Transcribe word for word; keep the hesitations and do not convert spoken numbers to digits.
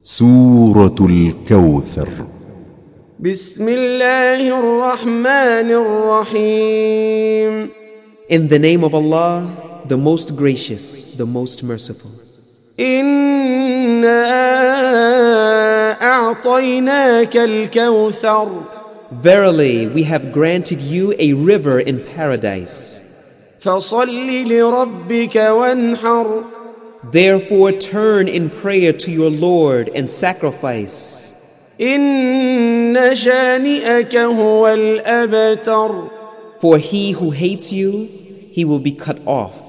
سورة الكوثر. بسم الله الرحمن الرحيم. In the name of Allah, the most gracious, the most merciful. إنا أعطيناك الكوثر. Verily, we have granted you a river in paradise. فصل لربك وانحر. Therefore turn in prayer to your Lord and sacrifice. إن شانئك هو الأبتر. For he who hates you, he will be cut off.